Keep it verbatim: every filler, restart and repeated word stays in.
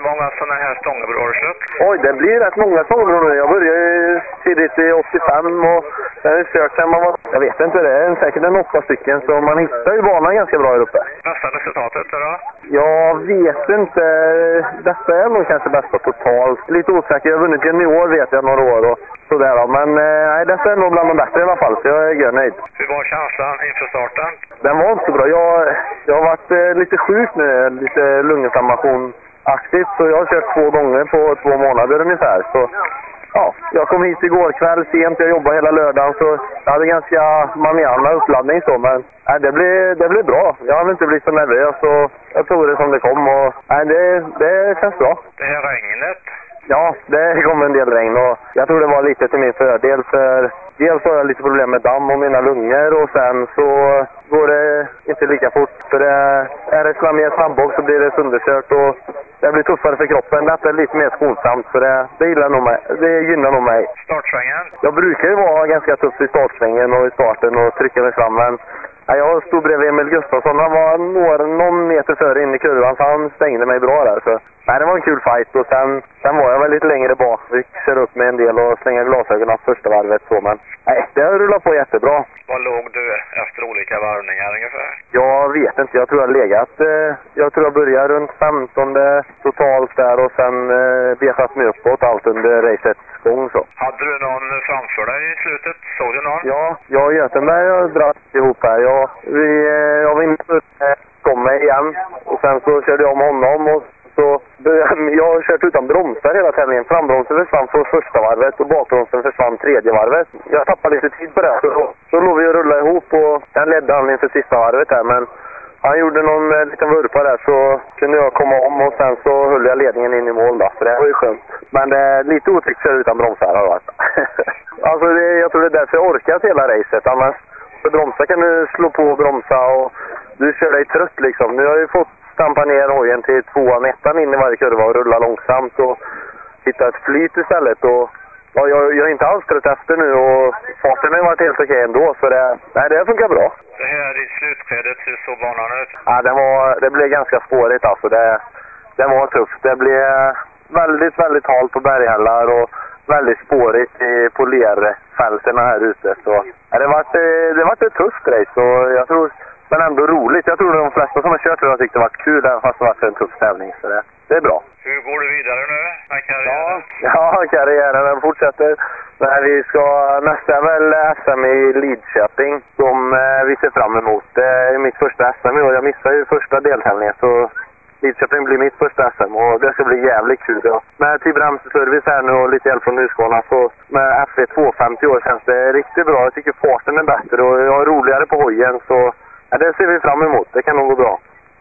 många sådana här stångebror har du köpt? Oj, det blir rätt många stångebror nu. Jag började ju tidigt i åttiofem och sen har jag sökt sen man var... Jag vet inte, det är säkert en åtta stycken så man hittar ju banan ganska bra här uppe. Bästa resultatet då? Jag vet inte. Detta är nog kanske bästa totalt. Lite osäker. Jag har vunnit junior vet jag några år och sådär då. Men nej, detta är nog bland de bättre i alla fall så jag är görnöjd. Hur var känslan inför starten? Den var inte så bra. Jag, jag har varit eh, lite sjuk nu. Lite lunginflammation aktivt så jag har kört två gånger på två månader ungefär. Så ja, jag kom hit igår kväll sent. Jag jobbade hela lördagen så jag hade ganska manjana uppladdning så. Men nej, det blev det blev bra. Jag har inte blivit så nervös så jag tog det som det kom och nej, det, det känns bra. Det här regnet? Ja, det kom en del regn och jag tror det var lite till min fördel för dels har jag lite problem med damm och mina lungor och sen så går det inte lika fort för det är det slammig sandbox så blir det sönderkört och det blir tuffare för kroppen. Detta är lite mer skonsamt för det, det, gillar nog mig, det gynnar nog mig. Startsvängen? Jag brukar ju vara ganska tuff i startsvängen och i starten och trycka mig fram men jag stod bredvid Emil Gustafsson. Han var några, någon meter före in i kurvan så han stängde mig bra där. Så. Nej, det var en kul fight och sen, sen var jag väl lite längre bak. Vi kör upp med en del och slänger glasögonen första varvet så. Men nej, det har rullat på jättebra. Vad låg du efter olika varvningar ungefär? Jag vet inte. Jag tror jag har legat. Eh, jag tror jag började runt femtonde totalt där och sen eh, betat mig uppåt allt under racets gång så. Hade du någon framför dig i slutet? Såg du någon? Ja, jag och Göteborg har dratt ihop här. Jag, vi, eh, jag var inne på eh, kom mig igen och sen så körde jag om honom och så jag har kört utan bromsar hela tävlingen. Frambromsen försvann för första varvet och bakbromsen försvann tredje varvet. Jag tappade lite tid på det. Så, så låg vi att rulla ihop och den ledde han inför sista varvet där. Men han gjorde någon eh, liten vurpa där så kunde jag komma om och sen så höll jag ledningen in i mål då. Så det var ju skönt. Men det är lite otäckt att köra utan bromsar har varit. Alltså det, jag tror det är därför jag orkat hela racet. Annars för bromsar kan du slå på och bromsa och du kör dig trött liksom. Nu har jag ju fått stampa ner hojen till tvåan, ettan in i varje kurva och rulla långsamt och hitta ett flyt istället. Och ja, jag, jag är inte alls trött efter nu och farten har varit helt okej ändå så det, nej, det funkar bra. Det här i slutskedet, hur såg banan ut? Ja, det, var, det blev ganska spårigt alltså. Det, det var tufft. Det blev väldigt, väldigt halt på berghällar och väldigt spårigt i, på lerfälterna här ute. Så ja, det var det var ett tufft race och jag tror, men ändå roligt. Jag tror de flesta som har kört har tyckt det varit kul även fast det var en tuff tävling. Så det, det är bra. Hur går du vidare nu med karriären? Ja, ja, karriären den fortsätter. Men vi ska nästa väl S M i Lidköping som eh, vi ser fram emot. Det är mitt första S M i år. Jag missade ju första deltävlingen så Lidköping blir mitt första S M och det ska bli jävligt kul. Ja. Med Tibramservice här nu och lite hjälp från Husqvarna så med F E tvåhundrafemtio år känns det riktigt bra. Jag tycker farten är bättre och jag är roligare på hojen så ja, det ser vi fram emot. Det kan nog gå bra.